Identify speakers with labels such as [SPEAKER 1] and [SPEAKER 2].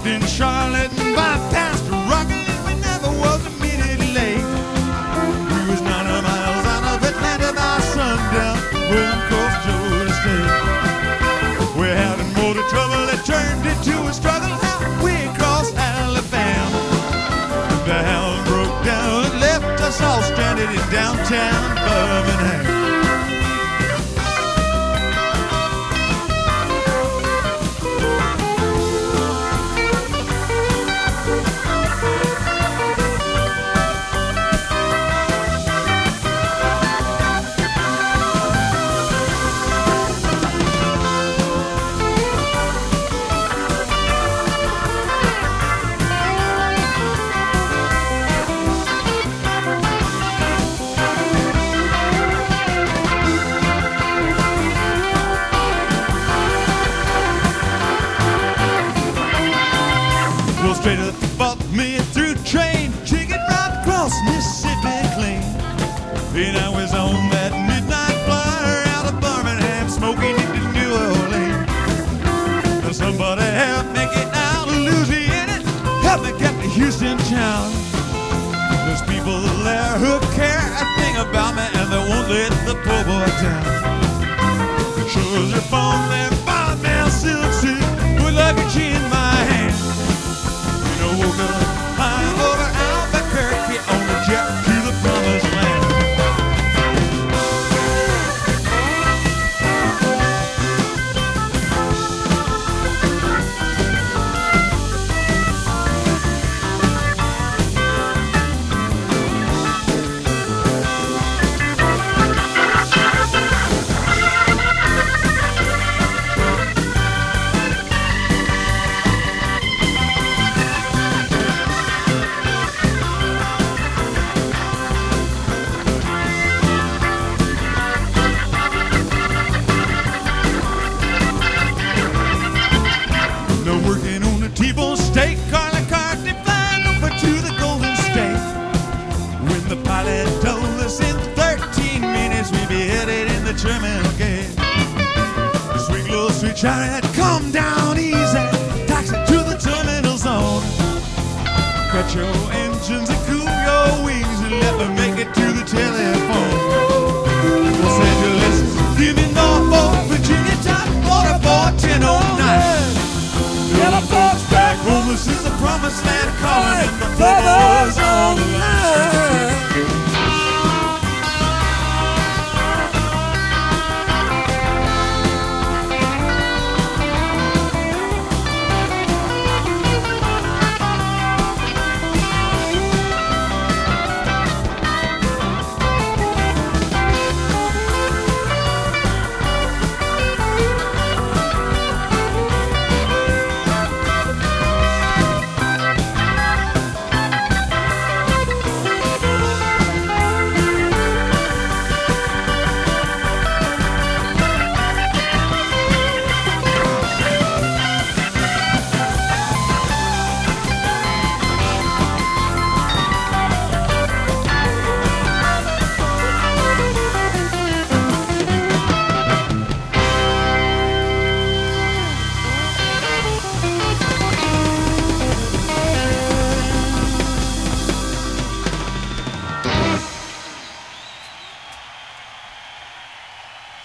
[SPEAKER 1] in Charlotte and bypassed Rockland. We never was a minute late. We was 90 miles out of Atlanta by sundown, pulling close to the state. We're having motor trouble that turned into a struggle halfway across Alabama. The hound broke down and left us all stranded in downtown Birmingham. Well, straight above me through train, chicken right across Mississippi clean. And I was on that midnight flyer out of Birmingham, smoking into New Orleans. Now somebody help me get out of Louisiana, help me get to Houston town. There's people there who care a thing about me, and they won't let the poor boy down. Sure as if on that 5-mile silk suit with luggage in my hand. Woke up high over Albuquerque on a jet to the promised land. Working on a T-bone steak, Carla Carty flying over to the Golden State. When the pilot told us in 13 minutes we'd be headed in the terminal gate. Sweet little sweet chariot, come down easy, taxi to the terminal zone. Cut your engines